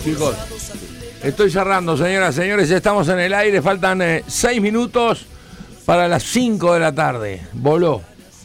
Chicos, estoy cerrando, señoras y señores, estamos en el aire, faltan 6 minutos para las 5 de la tarde. Voló.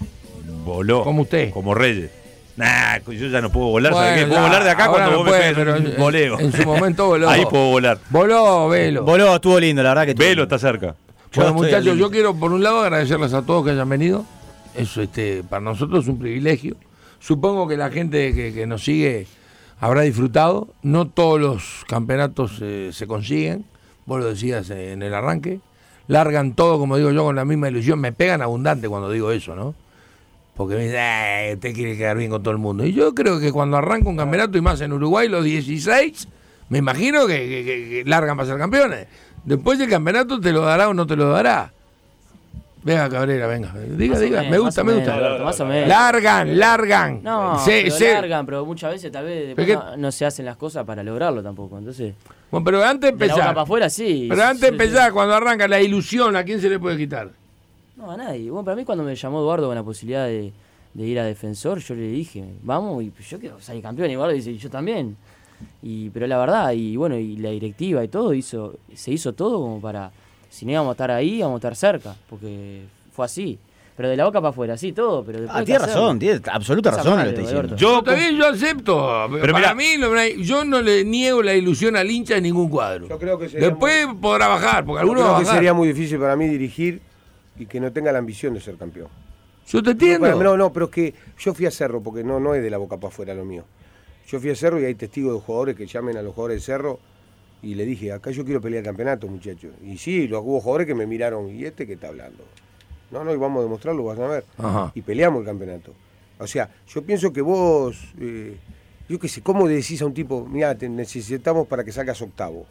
Como usted. Como Reyes. Nah, yo ya no puedo volar. Bueno, ¿Sabes qué? Puedo volar de acá cuando no vos puede, me pero pegues un voleo. En su momento voló. Ahí puedo volar. Voló, Velo. Voló, estuvo lindo, la verdad que Velo está cerca. Bueno, muchachos, yo quiero por un lado agradecerles a todos que hayan venido. Eso para nosotros es un privilegio. Supongo que la gente que nos sigue habrá disfrutado. No todos los campeonatos se consiguen. Vos lo decías en el arranque. Largan todo, como digo yo, con la misma ilusión. Me pegan abundante cuando digo eso, ¿no? Porque me dicen, usted quiere quedar bien con todo el mundo. Y yo creo que cuando arranca un campeonato, y más en Uruguay, los 16, me imagino que largan para ser campeones. Después el campeonato te lo dará o no te lo dará. Venga, Cabrera, venga. Diga. Me gusta. Más o menos. Largan. No, largan, pero muchas veces tal vez después no se hacen las cosas para lograrlo tampoco. Entonces, bueno, pero antes de empezar. De la boca para afuera, sí. Pero antes de empezar, cuando arranca la ilusión, ¿a quién se le puede quitar? No, a nadie. Bueno, para mí cuando me llamó Eduardo con la posibilidad de ir a Defensor, yo le dije, vamos, y yo quiero salir campeón. Y Eduardo dice, yo también. Pero la verdad, y bueno, y la directiva y todo, se hizo todo como para, si no íbamos a estar ahí, íbamos a estar cerca, porque fue así. Pero de la boca para afuera, sí, todo. Pero tiene razón, tiene absoluta razón lo que está diciendo. Yo acepto. Pero para mí, yo no le niego la ilusión al hincha en ningún cuadro. Yo creo que sería después podrá bajar, porque algunos creo va a que bajar. sería muy difícil para mí dirigir y que no tenga la ambición de ser campeón. Yo te entiendo. No, pero es que yo fui a Cerro, porque no es de la boca para afuera lo mío. Yo fui a Cerro y hay testigos de jugadores que llamen a los jugadores de Cerro y le dije, acá yo quiero pelear el campeonato, muchachos. Y sí, hubo jugadores que me miraron, ¿y qué está hablando? No, y vamos a demostrarlo, vas a ver. Ajá. Y peleamos el campeonato. O sea, yo pienso que vos, yo qué sé, ¿cómo decís a un tipo, mirá, te necesitamos para que salgas octavo?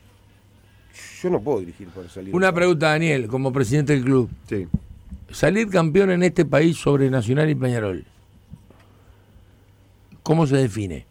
Yo no puedo dirigir para salir. Una pregunta, Daniel, como presidente del club. Sí. Salir campeón en este país sobre Nacional y Peñarol, ¿cómo se define?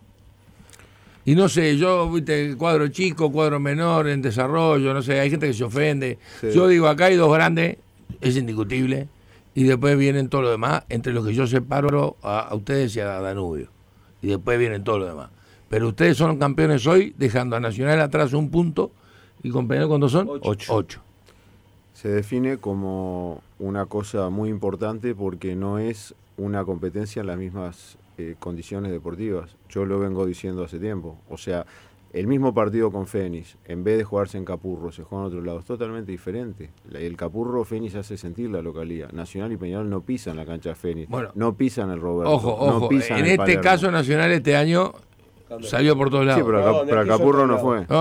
Y no sé, yo, viste, cuadro chico, cuadro menor, en desarrollo, no sé, hay gente que se ofende. Sí. Yo digo, acá hay dos grandes, es indiscutible, y después vienen todo lo demás, entre los que yo separo a ustedes y a Danubio. Y después vienen todo lo demás. Pero ustedes son campeones hoy, dejando a Nacional atrás un punto, y con Peñarol, ¿cuántos son? 8. Se define como una cosa muy importante porque no es una competencia en las mismas condiciones deportivas. Yo lo vengo diciendo hace tiempo. O sea, el mismo partido con Fénix, en vez de jugarse en Capurro, se juega en otro lado. Es totalmente diferente. El Capurro, Fénix hace sentir la localidad. Nacional y Peñarol no pisan la cancha de Fénix. Bueno, no pisan el Roberto. Ojo. No pisan en el este Palermo. Caso, Nacional este año salió por todos lados. Sí, pero Capurro no fue. No,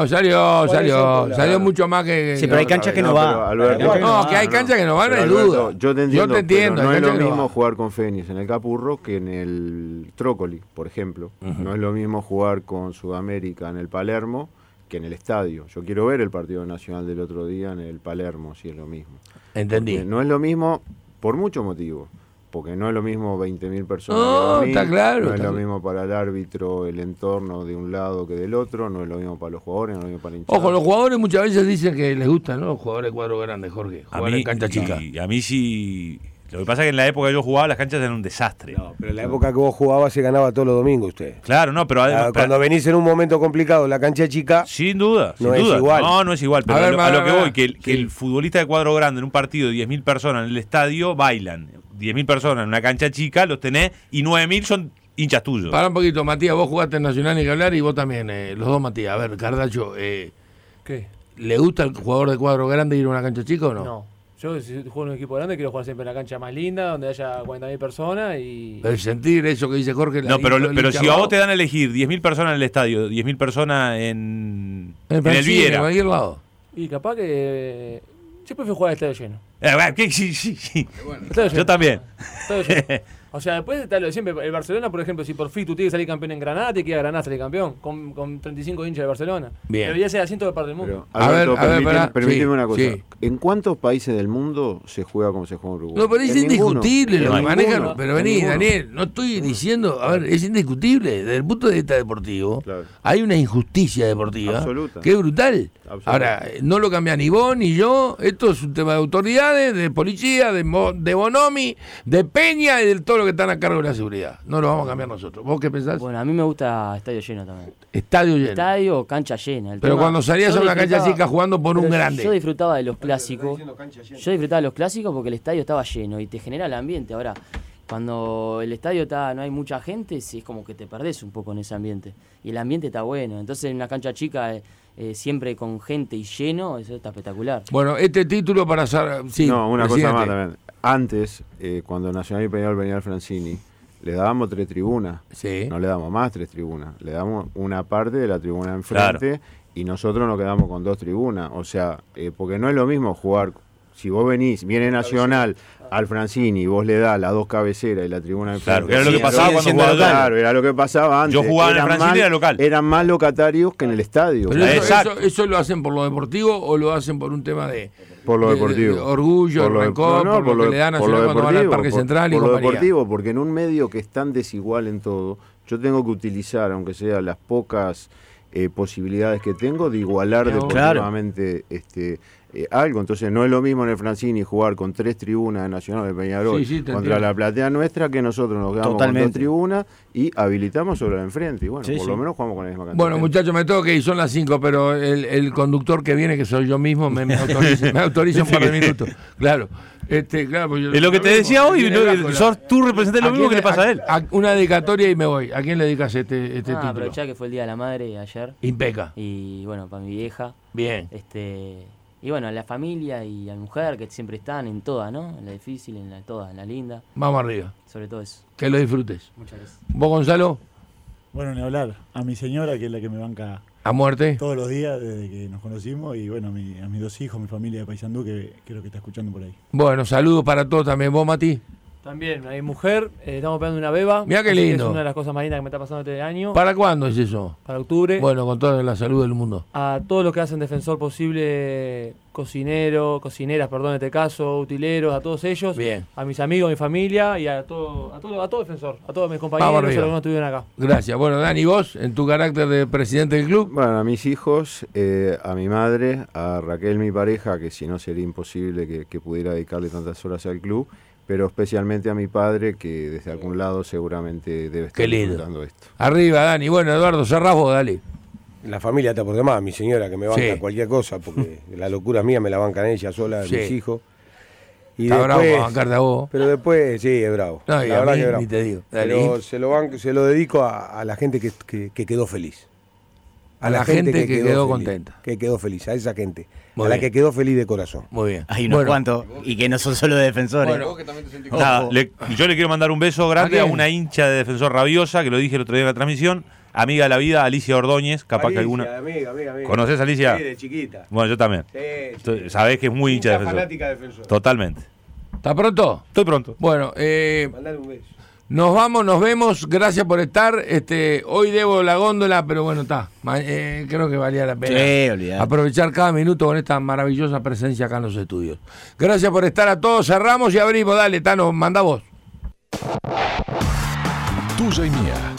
salió mucho más que... Sí, pero hay canchas que no va. No, que hay canchas que no van, no hay duda. Yo te entiendo. No es lo mismo jugar con Fénix en el Capurro que en el Trócoli, por ejemplo. No es lo mismo jugar con Sudamérica en el Palermo que en el estadio. Yo quiero ver el partido nacional del otro día en el Palermo, si es lo mismo. Entendí. Porque no es lo mismo por muchos motivos. Porque no es lo mismo 20.000 personas. No, está claro. No es lo mismo para el árbitro, el entorno de un lado que del otro. No es lo mismo para los jugadores, no es lo mismo para el hinchada. Ojo, los jugadores muchas veces dicen que les gustan, ¿no? Los jugadores de cuadro grande, Jorge. Jugar en cancha chica. Y a mí sí. Lo que pasa es que en la época que yo jugaba las canchas eran un desastre. No, pero en la época que vos jugabas se ganaba todos los domingos usted. Claro, no, pero además, cuando venís en un momento complicado en la cancha chica, sin duda. No es igual. No es igual, pero a lo que voy, que el futbolista de cuadro grande en un partido de 10.000 personas en el estadio bailan. 10.000 personas en una cancha chica, los tenés, y 9.000 son hinchas tuyos. Para un poquito, Matías, vos jugaste en Nacional ni que hablar, y vos también, los dos, Matías. A ver, Cardacho, ¿qué? ¿Le gusta al jugador de cuadro grande ir a una cancha chica o no? No. Yo, si juego en un equipo grande, quiero jugar siempre en la cancha más linda, donde haya 40.000 personas y... Pero sentir eso que dice Jorge... No, pero si a vos te dan a elegir 10.000 personas en el estadio, 10.000 personas en el Viera... En cualquier lado. Y capaz que... Yo prefiero jugar al estadio lleno. Sí. Bueno. Yo también. Estadio lleno. O sea, después está lo de siempre. El Barcelona, por ejemplo, si por fin tú tienes que salir campeón en Granada, te queda Granada salir campeón. Con 35 hinchas de Barcelona. Bien. Debería ser asiento de parte del mundo. Pero, Alberto, permíteme una cosa. Sí. ¿En cuántos países del mundo se juega como se juega en Uruguay? No, pero es indiscutible lo que manejan. Pero vení, ninguno. Daniel, no estoy diciendo... A ver, es indiscutible. Desde el punto de vista deportivo, hay una injusticia deportiva que es brutal. Ahora, no lo cambia ni vos ni yo. Esto es un tema de autoridades, de policía, de Bonomi, de Peña y de todo lo que que están a cargo de la seguridad. No lo vamos a cambiar nosotros. ¿Vos qué pensás? Bueno, a mí me gusta estadio lleno también. Estadio lleno. Estadio o cancha llena. Pero cuando salías a una cancha chica jugando por un grande. Yo disfrutaba de los clásicos. Yo disfrutaba de los clásicos porque el estadio estaba lleno y te genera el ambiente. Ahora, cuando el estadio no hay mucha gente, es como que te perdés un poco en ese ambiente. Y el ambiente está bueno. Entonces, en una cancha chica, siempre con gente y lleno, eso está espectacular. Bueno, este título para hacer... Sí, no, una presidente. cosa más también. Antes, cuando Nacional y Peñarol venía al Francini, le dábamos 3 tribunas. Sí. No le damos más 3 tribunas. Le damos una parte de la tribuna enfrente y nosotros nos quedamos con 2 tribunas. O sea, porque no es lo mismo jugar... Si vos viene Nacional al Francini y vos le das las 2 cabeceras y la tribuna enfrente. Claro, era lo que pasaba cuando jugaba local. Claro, era lo que pasaba antes. Yo jugaba en el Francini y era local. Eran más locatarios que en el estadio. Pero eso lo hacen por lo deportivo o lo hacen por un tema de... Por lo deportivo. De orgullo, rencor, por lo que le dan a Nacional cuando van al Parque Central y por lo compañía. Deportivo, porque en un medio que es tan desigual en todo, yo tengo que utilizar, aunque sea las pocas posibilidades que tengo, de igualar deportivamente algo. Entonces no es lo mismo en el Francini jugar con 3 tribunas de Nacional de Peñarol contra la platea nuestra, que nosotros nos quedamos con 2 tribunas y habilitamos sobre la enfrente. Y bueno, por lo menos jugamos con la misma cantidad. Bueno, muchachos, me tengo que ir, son las 5, pero el conductor que viene, que soy yo mismo, me autoriza un par de minutos. Claro. Claro, pues es lo que te decía hoy, sos tú representas lo mismo que le pasa a él. Una dedicatoria y me voy. ¿A quién le dedicas este título? Aprovechá que fue el Día de la Madre ayer. Impeca. Y bueno, para mi vieja. Bien. Y bueno, a la familia y a la mujer que siempre están en todas, ¿no? En la difícil, en la linda. Vamos arriba. Sobre todo eso. Que lo disfrutes. Muchas gracias. ¿Vos, Gonzalo? Bueno, ni hablar. A mi señora, que es la que me banca a muerte todos los días desde que nos conocimos, y bueno, a mis 2 hijos, mi familia de Paysandú, que creo que está escuchando por ahí. Bueno, saludos para todos también. ¿Vos, Mati? También, hay mujer, estamos pegando una beba. Mirá qué lindo. Es una de las cosas más lindas que me está pasando este año. ¿Para cuándo es eso? Para octubre. Bueno, con toda la salud del mundo. A todos los que hacen Defensor Posible, cocineras, en este caso, utileros, a todos ellos. Bien. A mis amigos, a mi familia y a todo Defensor, a todos mis compañeros que no estuvieron acá. Gracias. Bueno, Dani, vos, en tu carácter de presidente del club. Bueno, a mis hijos, a mi madre, a Raquel, mi pareja, que si no sería imposible que pudiera dedicarle tantas horas al club, pero especialmente a mi padre, que desde algún lado seguramente debe estar disfrutando esto. Arriba, Dani. Bueno, Eduardo, cerrás vos, dale. La familia está por demás, mi señora que me banca cualquier cosa, porque la locura mía me la bancan ella sola, mis hijos. Y está después, bravo para bancarte a vos. Pero después, sí, es bravo. No, la verdad que es bravo. Ni te digo. Pero se lo dedico a la gente que quedó feliz. A la gente que quedó contenta. Que quedó feliz, a esa gente. Muy a la bien. que quedó feliz de corazón. Muy bien. Hay unos cuantos, y que no son solo de Defensores. Bueno, yo le quiero mandar un beso grande a una hincha de Defensor rabiosa, que lo dije el otro día en la transmisión, amiga de la vida, Alicia Ordóñez, capaz que alguna... Amiga. ¿Conoces a Alicia? Sí, de chiquita. Bueno, yo también. Sí. Sabés que es muy hincha de Defensor. Fanática de Defensor. Totalmente. ¿Está pronto? Estoy pronto. Bueno, Mandale un beso. nos vamos, nos vemos. Gracias por estar. Hoy debo la góndola, pero bueno, está. Creo que valía la pena aprovechar cada minuto con esta maravillosa presencia acá en los estudios. Gracias por estar a todos. Cerramos y abrimos. Dale, Tano, manda vos. Tuya y mía.